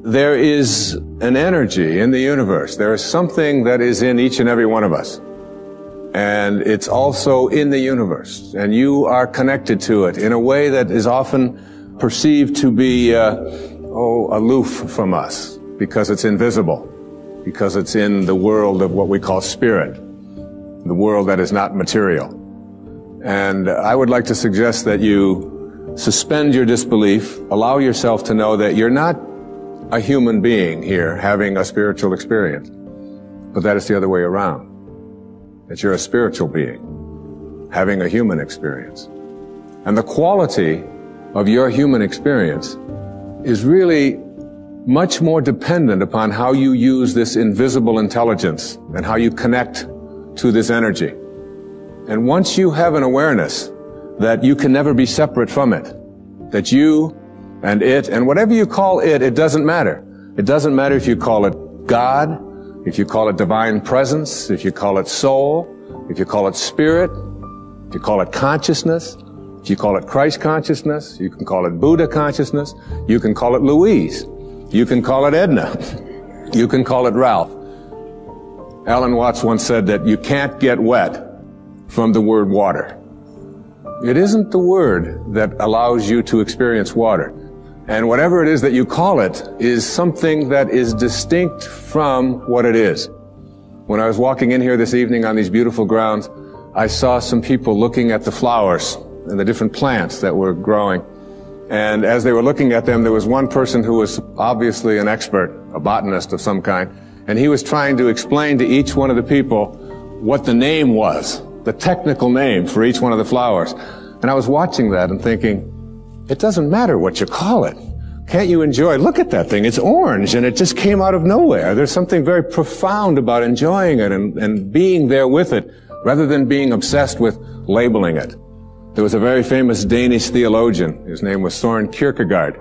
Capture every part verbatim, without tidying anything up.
there is an energy in the universe. There is something that is in each and every one of us. And it's also in the universe. And you are connected to it in a way that is often perceived to be, uh, oh, aloof from us, because it's invisible, because it's in the world of what we call spirit, the world that is not material. And I would like to suggest that you suspend your disbelief, allow yourself to know that you're not a human being here having a spiritual experience, but that is the other way around. That you're a spiritual being having a human experience. And the quality of your human experience is really much more dependent upon how you use this invisible intelligence and how you connect to this energy. And once you have an awareness that you can never be separate from it, that you and it, and whatever you call it, it doesn't matter. It doesn't matter if you call it God, if you call it divine presence, if you call it soul, if you call it spirit, if you call it consciousness, if you call it Christ consciousness, you can call it Buddha consciousness, you can call it Louise, you can call it Edna, you can call it Ralph. Alan Watts once said that you can't get wet from the word water. It isn't the word that allows you to experience water. And whatever it is that you call it is something that is distinct from what it is. When I was walking in here this evening on these beautiful grounds, I saw some people looking at the flowers and the different plants that were growing. And as they were looking at them, there was one person who was obviously an expert, a botanist of some kind, and he was trying to explain to each one of the people what the name was, the technical name for each one of the flowers. And I was watching that and thinking, it doesn't matter what you call it. Can't you enjoy it? Look at that thing. It's orange and it just came out of nowhere. There's something very profound about enjoying it and, and being there with it rather than being obsessed with labeling it. There was a very famous Danish theologian. His name was Søren Kierkegaard.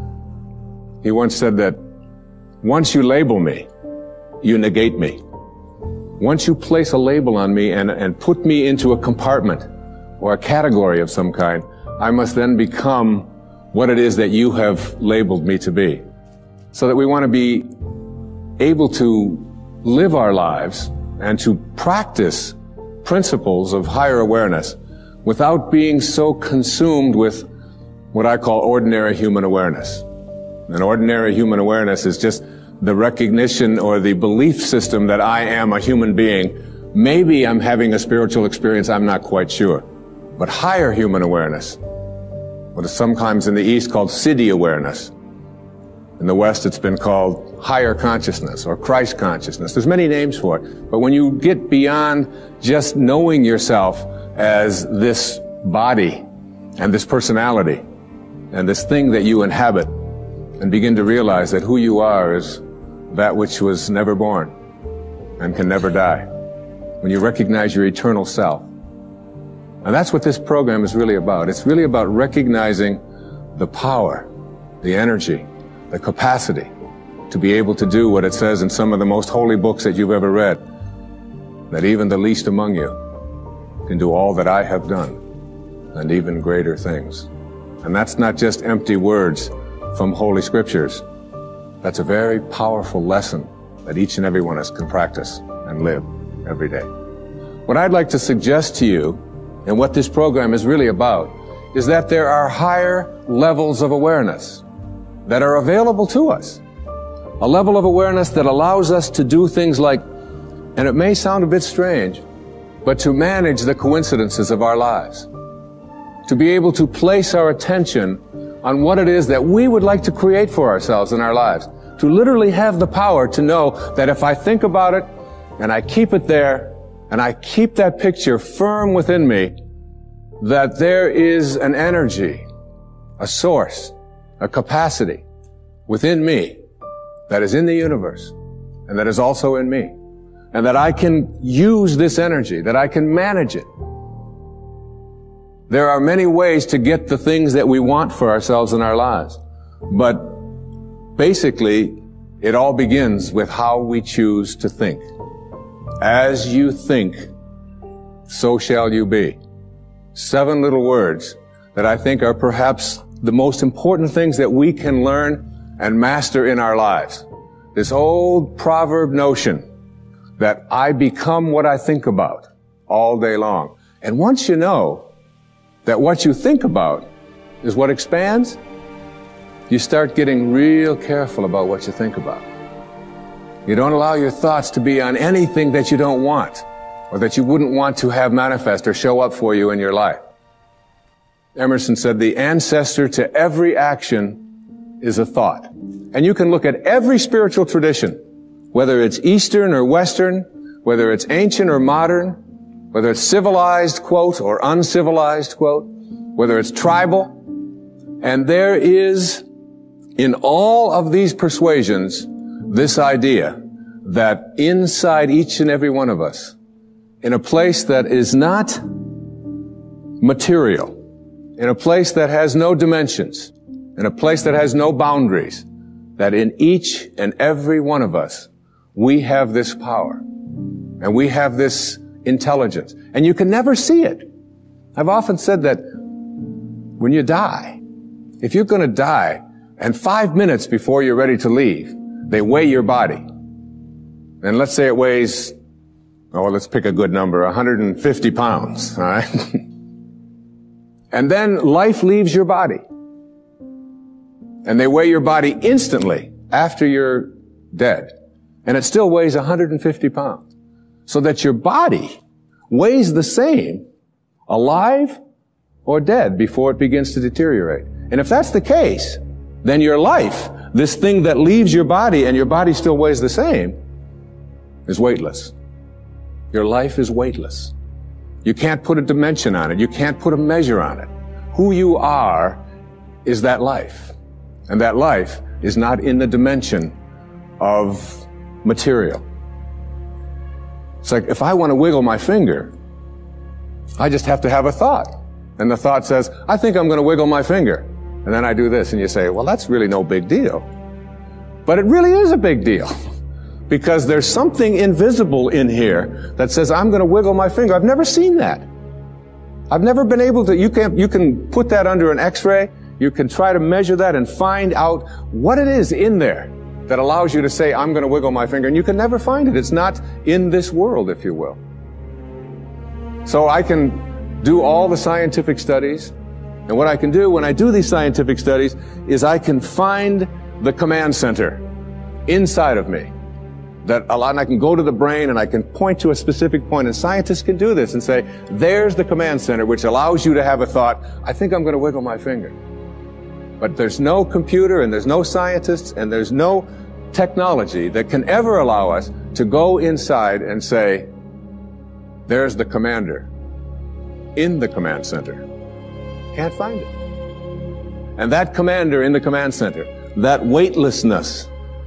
He once said that once you label me, you negate me. Once you place a label on me and, and put me into a compartment or a category of some kind, I must then become what it is that you have labeled me to be. So that we want to be able to live our lives and to practice principles of higher awareness without being so consumed with what I call ordinary human awareness. And ordinary human awareness is just the recognition or the belief system that I am a human being. Maybe I'm having a spiritual experience, I'm not quite sure. But higher human awareness, what is sometimes in the East called Siddhi awareness. In the West, it's been called higher consciousness or Christ consciousness. There's many names for it. But when you get beyond just knowing yourself as this body and this personality and this thing that you inhabit and begin to realize that who you are is that which was never born and can never die. When you recognize your eternal self. And that's what this program is really about. It's really about recognizing the power, the energy, the capacity to be able to do what it says in some of the most holy books that you've ever read, that even the least among you can do all that I have done and even greater things. And that's not just empty words from Holy Scriptures. That's a very powerful lesson that each and every one of us can practice and live every day. What I'd like to suggest to you, and what this program is really about, is that there are higher levels of awareness that are available to us. A level of awareness that allows us to do things like, and it may sound a bit strange, but to manage the coincidences of our lives. To be able to place our attention on what it is that we would like to create for ourselves in our lives. To literally have the power to know that if I think about it, and I keep it there, and I keep that picture firm within me, that there is an energy, a source, a capacity within me that is in the universe and that is also in me. And that I can use this energy, that I can manage it. There are many ways to get the things that we want for ourselves in our lives. But basically, it all begins with how we choose to think. As you think, so shall you be. Seven little words that I think are perhaps the most important things that we can learn and master in our lives. This old proverb notion that I become what I think about all day long. And once you know that what you think about is what expands, you start getting real careful about what you think about. You don't allow your thoughts to be on anything that you don't want or that you wouldn't want to have manifest or show up for you in your life. Emerson said, the ancestor to every action is a thought. And you can look at every spiritual tradition, whether it's Eastern or Western, whether it's ancient or modern, whether it's civilized, quote, or uncivilized, quote, whether it's tribal. And there is, in all of these persuasions, this idea that inside each and every one of us, in a place that is not material, in a place that has no dimensions, in a place that has no boundaries, that in each and every one of us, we have this power and we have this intelligence, and you can never see it. I've often said that when you die, if you're going to die and five minutes before you're ready to leave, they weigh your body. And let's say it weighs, oh, let's pick a good number, one hundred fifty pounds, all right? And then life leaves your body. And they weigh your body instantly after you're dead. And it still weighs one hundred fifty pounds. So that your body weighs the same alive or dead before it begins to deteriorate. And if that's the case, then your life, this thing that leaves your body and your body still weighs the same, is weightless. Your life is weightless. You can't put a dimension on it. You can't put a measure on it. Who you are is that life. And that life is not in the dimension of material. It's like if I want to wiggle my finger, I just have to have a thought. And the thought says, I think I'm going to wiggle my finger. And then I do this, and you say, well, that's really no big deal. But it really is a big deal. Because there's something invisible in here that says, I'm going to wiggle my finger. I've never seen that. I've never been able to, you can, you can put that under an x-ray. You can try to measure that and find out what it is in there that allows you to say, I'm going to wiggle my finger. And you can never find it. It's not in this world, if you will. So I can do all the scientific studies. And what I can do when I do these scientific studies is I can find the command center inside of me. That a lot, and I can go to the brain and I can point to a specific point, and scientists can do this and say, there's the command center, which allows you to have a thought, I think I'm going to wiggle my finger. But there's no computer and there's no scientists and there's no technology that can ever allow us to go inside and say, there's the commander in the command center. Can't find it. And that commander in the command center, that weightlessness,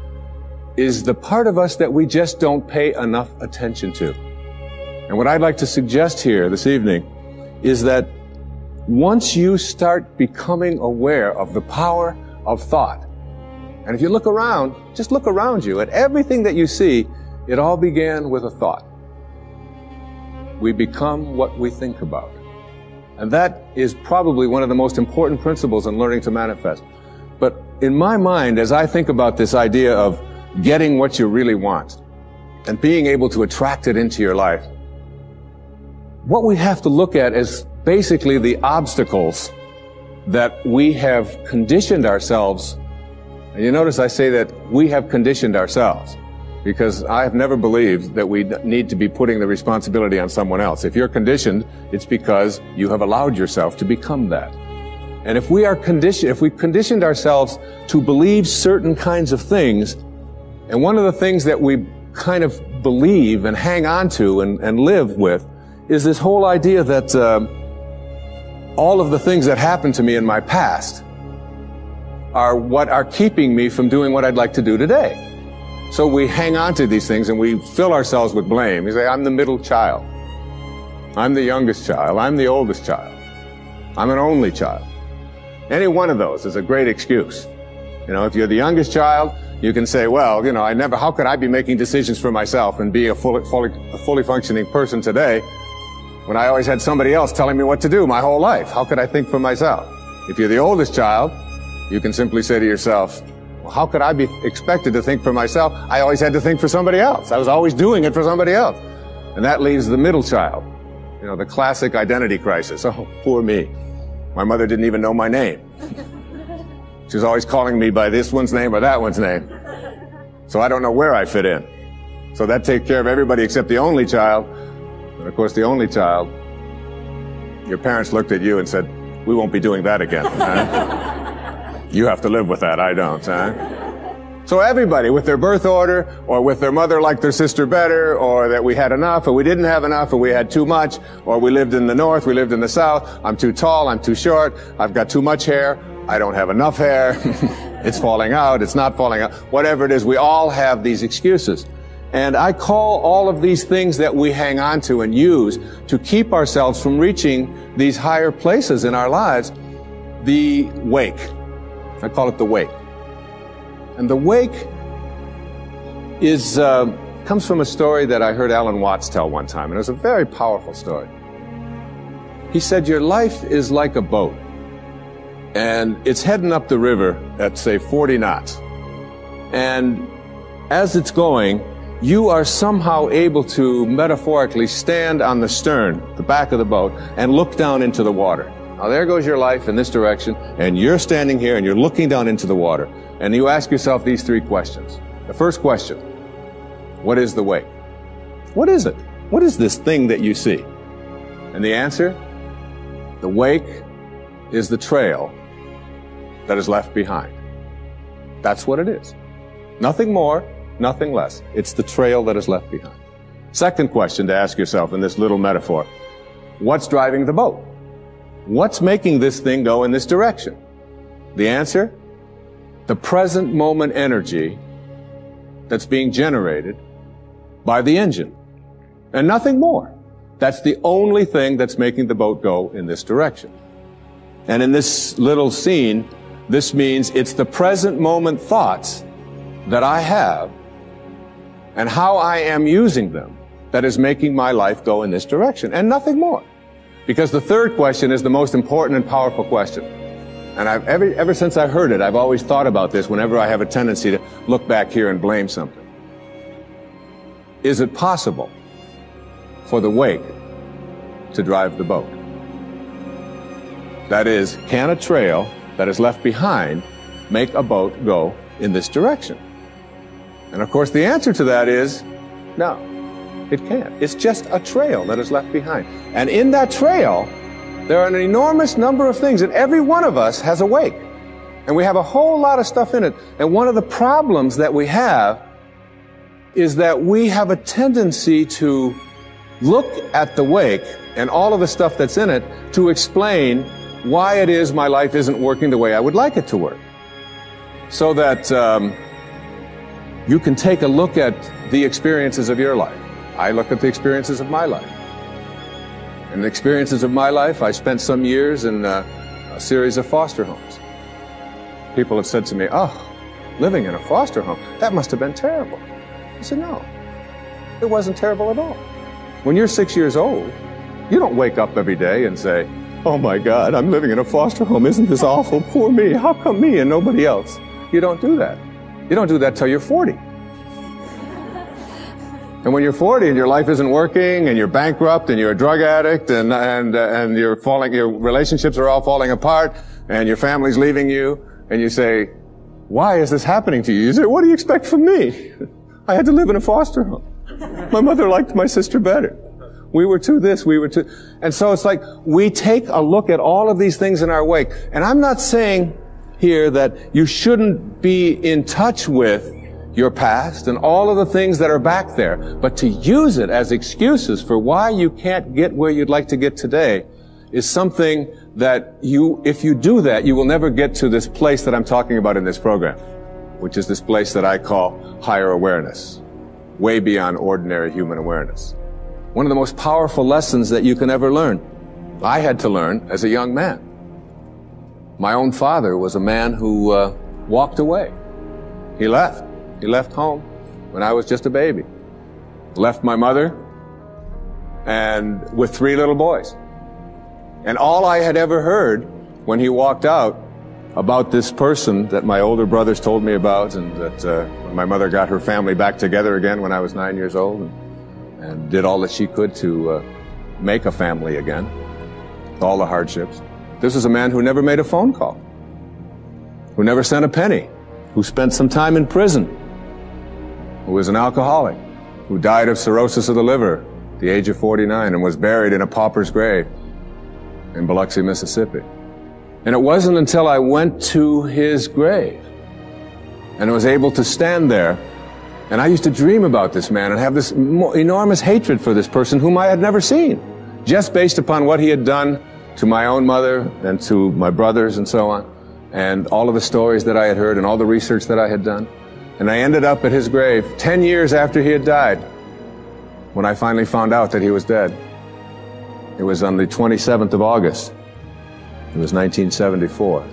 is the part of us that we just don't pay enough attention to. And what I'd like to suggest here this evening is that once you start becoming aware of the power of thought, and if you look around, just look around you at everything that you see, it all began with a thought. We become what we think about. And that is probably one of the most important principles in learning to manifest. But in my mind, as I think about this idea of getting what you really want and being able to attract it into your life, what we have to look at is basically the obstacles that we have conditioned ourselves. And you notice I say that we have conditioned ourselves, because I have never believed that we need to be putting the responsibility on someone else. If you're conditioned, it's because you have allowed yourself to become that. And if we are conditioned, if we've conditioned ourselves to believe certain kinds of things, and one of the things that we kind of believe and hang on to and, and live with is this whole idea that uh, all of the things that happened to me in my past are what are keeping me from doing what I'd like to do today. So we hang on to these things and we fill ourselves with blame. You say, I'm the middle child. I'm the youngest child. I'm the oldest child. I'm an only child. Any one of those is a great excuse. You know, if you're the youngest child, you can say, well, you know, I never, how could I be making decisions for myself and be a fully, fully, a fully functioning person today when I always had somebody else telling me what to do my whole life? How could I think for myself? If you're the oldest child, you can simply say to yourself, Well, how could I be expected to think for myself? I always had to think for somebody else. I was always doing it for somebody else. And that leaves the middle child. You know, the classic identity crisis. Oh, poor me. My mother didn't even know my name. She was always calling me by this one's name or that one's name. So I don't know where I fit in. So that takes care of everybody except the only child. And of course, the only child, your parents looked at you and said, we won't be doing that again. Huh? You have to live with that, I don't. Huh? So everybody, with their birth order, or with their mother liked their sister better, or that we had enough, or we didn't have enough, or we had too much, or we lived in the north, we lived in the south, I'm too tall, I'm too short, I've got too much hair, I don't have enough hair, it's falling out, it's not falling out, whatever it is, we all have these excuses. And I call all of these things that we hang on to and use to keep ourselves from reaching these higher places in our lives, the wake. I call it the wake. And the wake is, uh, comes from a story that I heard Alan Watts tell one time, and it was a very powerful story. He said, your life is like a boat, and it's heading up the river at, say, forty knots. And as it's going, you are somehow able to metaphorically stand on the stern, the back of the boat, and look down into the water. Now there goes your life in this direction, and you're standing here and you're looking down into the water. And you ask yourself these three questions. The first question, what is the wake? What is it? What is this thing that you see? And the answer, the wake is the trail that is left behind. That's what it is. Nothing more, nothing less. It's the trail that is left behind. Second question to ask yourself in this little metaphor, what's driving the boat? What's making this thing go in this direction? The answer, the present moment energy that's being generated by the engine. And nothing more. That's the only thing that's making the boat go in this direction. And in this little scene, this means it's the present moment thoughts that I have and how I am using them that is making my life go in this direction, and nothing more. Because the third question is the most important and powerful question. And I've, ever, ever since I heard it, I've always thought about this whenever I have a tendency to look back here and blame something. Is it possible for the wake to drive the boat? That is, can a trail that is left behind make a boat go in this direction? And of course the answer to that is no, it can't. It's just a trail that is left behind. And in that trail, there are an enormous number of things, and every one of us has a wake. And we have a whole lot of stuff in it. And one of the problems that we have is that we have a tendency to look at the wake and all of the stuff that's in it to explain why it is my life isn't working the way I would like it to work. So that um, you can take a look at the experiences of your life. I look at the experiences of my life. In the experiences of my life, I spent some years in uh, a series of foster homes. People have said to me, oh, living in a foster home, that must have been terrible. I said, no, it wasn't terrible at all. When you're six years old, you don't wake up every day and say, oh my God, I'm living in a foster home. Isn't this awful? Poor me. How come me and nobody else? You don't do that. You don't do that till you're forty. And when you're forty and your life isn't working and you're bankrupt and you're a drug addict and, and, uh, and you're falling, your relationships are all falling apart and your family's leaving you, and you say, why is this happening to you? You say, what do you expect from me? I had to live in a foster home. My mother liked my sister better. We were too this, we were too... And so it's like we take a look at all of these things in our wake. And I'm not saying here that you shouldn't be in touch with your past and all of the things that are back there, but to use it as excuses for why you can't get where you'd like to get today is something that you, if you do that, you will never get to this place that I'm talking about in this program, which is this place that I call higher awareness, way beyond ordinary human awareness. One of the most powerful lessons that you can ever learn, I had to learn as a young man. My own father was a man who uh, walked away. He left. He left home when I was just a baby. Left my mother and with three little boys. And all I had ever heard when he walked out about this person that my older brothers told me about, and that uh, my mother got her family back together again when I was nine years old, and, and did all that she could to uh, make a family again, with all the hardships. This is a man who never made a phone call, who never sent a penny, who spent some time in prison, who was an alcoholic, who died of cirrhosis of the liver at the age of forty-nine and was buried in a pauper's grave in Biloxi, Mississippi. And it wasn't until I went to his grave and was able to stand there, and I used to dream about this man and have this enormous hatred for this person whom I had never seen, just based upon what he had done to my own mother and to my brothers and so on, and all of the stories that I had heard and all the research that I had done. And I ended up at his grave ten years after he had died, when I finally found out that he was dead. It was on the twenty-seventh of August. It was nineteen seventy-four.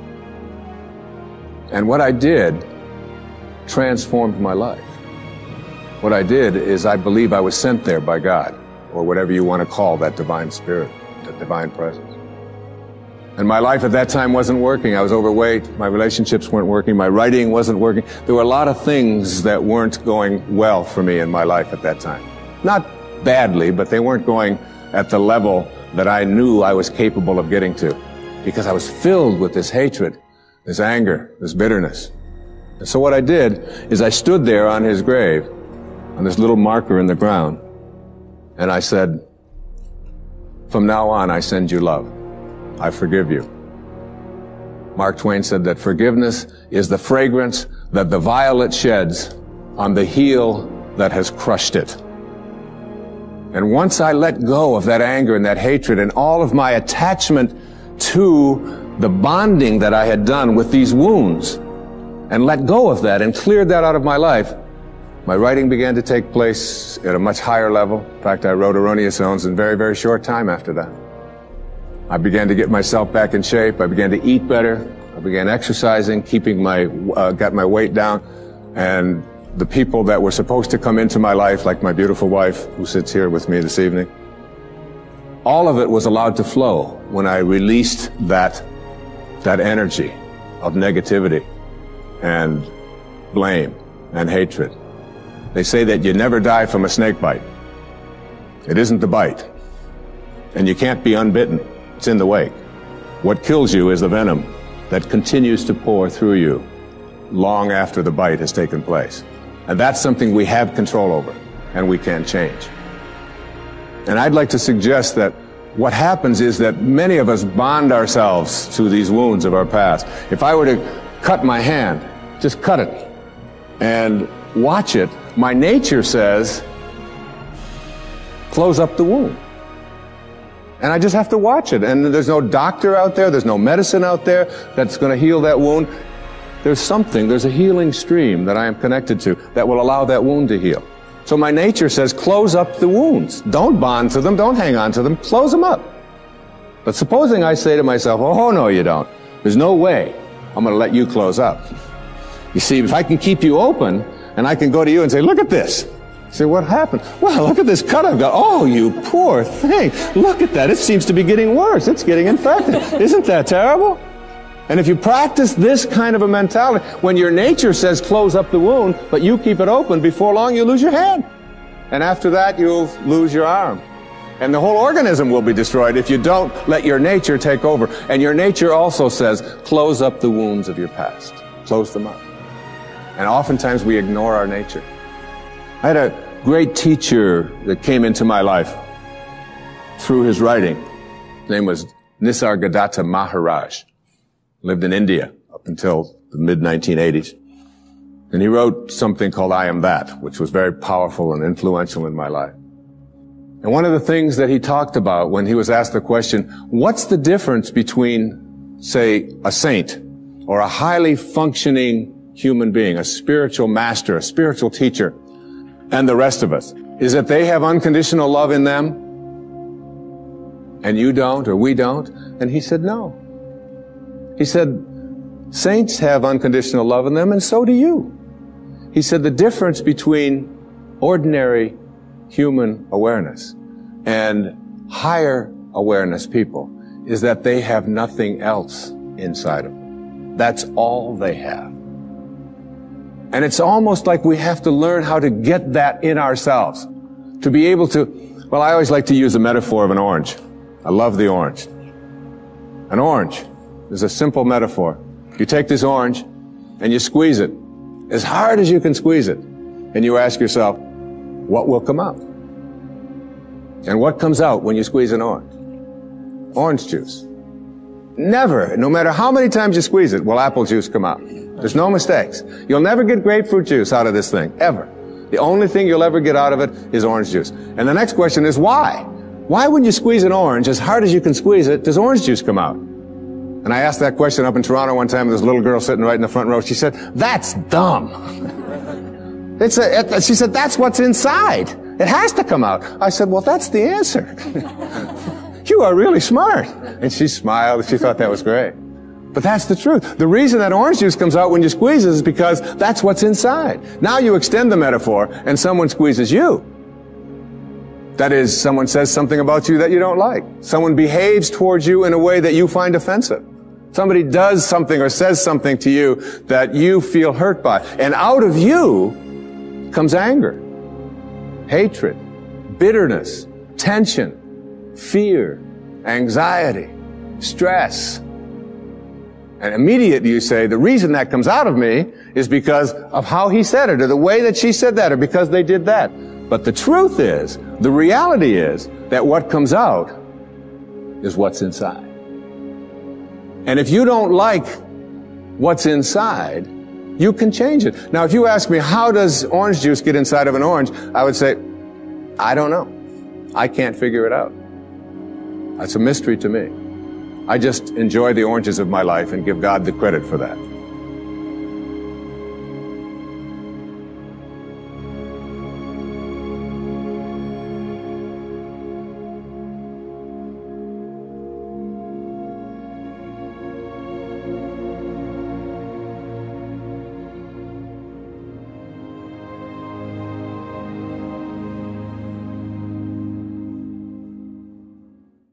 And what I did transformed my life. What I did is I believe I was sent there by God, or whatever you want to call that divine spirit, that divine presence. And my life at that time wasn't working. I was overweight. My relationships weren't working. My writing wasn't working. There were a lot of things that weren't going well for me in my life at that time. Not badly, but they weren't going at the level that I knew I was capable of getting to, because I was filled with this hatred, this anger, this bitterness. And so what I did is I stood there on his grave, on this little marker in the ground, and I said, from now on, I send you love. I forgive you. Mark Twain said that forgiveness is the fragrance that the violet sheds on the heel that has crushed it. And once I let go of that anger and that hatred and all of my attachment to the bonding that I had done with these wounds, and let go of that and cleared that out of my life, my writing began to take place at a much higher level. In fact, I wrote Erroneous Zones in very, very short time after that. I began to get myself back in shape. I began to eat better. I began exercising, keeping my, uh, got my weight down. And the people that were supposed to come into my life, like my beautiful wife who sits here with me this evening, all of it was allowed to flow when I released that, that energy of negativity and blame and hatred. They say that you never die from a snake bite. It isn't the bite. And you can't be unbitten. It's in the wake. What kills you is the venom that continues to pour through you long after the bite has taken place. And that's something we have control over and we can change. And I'd like to suggest that what happens is that many of us bond ourselves to these wounds of our past. If I were to cut my hand, just cut it and watch it, my nature says, close up the wound. And I just have to watch it. And there's no doctor out there, there's no medicine out there that's going to heal that wound. There's something, there's a healing stream that I am connected to that will allow that wound to heal. So my nature says, close up the wounds. Don't bond to them, don't hang on to them, close them up. But supposing I say to myself, oh, no, you don't. There's no way I'm going to let you close up. You see, if I can keep you open, and I can go to you and say, look at this. You say, what happened? Well, look at this cut I've got. Oh, you poor thing. Look at that. It seems to be getting worse. It's getting infected. Isn't that terrible? And if you practice this kind of a mentality, when your nature says close up the wound, but you keep it open, before long you lose your hand. And after that, you'll lose your arm. And the whole organism will be destroyed if you don't let your nature take over. And your nature also says, close up the wounds of your past. Close them up. And oftentimes we ignore our nature. I had a great teacher that came into my life through his writing. His name was Nisargadatta Maharaj. Lived in India up until the mid nineteen eighties. And he wrote something called I Am That, which was very powerful and influential in my life. And one of the things that he talked about when he was asked the question, what's the difference between, say, a saint or a highly functioning human being, a spiritual master, a spiritual teacher, and the rest of us? Is that they have unconditional love in them and you don't, or we don't? And he said, no. He said, saints have unconditional love in them, and so do you. He said the difference between ordinary human awareness and higher awareness people is that they have nothing else inside of them. That's all they have. And it's almost like we have to learn how to get that in ourselves. To be able to, well, I always like to use the metaphor of an orange. I love the orange. An orange is a simple metaphor. You take this orange and you squeeze it as hard as you can squeeze it. And you ask yourself, what will come out? And what comes out when you squeeze an orange? Orange juice. Never, no matter how many times you squeeze it, will apple juice come out. There's no mistakes. You'll never get grapefruit juice out of this thing, ever. The only thing you'll ever get out of it is orange juice. And the next question is why? Why when you squeeze an orange, as hard as you can squeeze it, does orange juice come out? And I asked that question up in Toronto one time, there's a little girl sitting right in the front row. She said, that's dumb. It's a, it, she said, that's what's inside. It has to come out. I said, well, that's the answer. You are really smart. And she smiled. She thought that was great. But that's the truth. The reason that orange juice comes out when you squeeze it is because that's what's inside. Now you extend the metaphor and someone squeezes you. That is, someone says something about you that you don't like. Someone behaves towards you in a way that you find offensive. Somebody does something or says something to you that you feel hurt by. And out of you comes anger, hatred, bitterness, tension, fear, anxiety, stress. And immediately you say, the reason that comes out of me is because of how he said it, or the way that she said that, or because they did that. But the truth is, the reality is, that what comes out is what's inside. And if you don't like what's inside, you can change it. Now, if you ask me, how does orange juice get inside of an orange? I would say, I don't know. I can't figure it out. That's a mystery to me. I just enjoy the oranges of my life and give God the credit for that.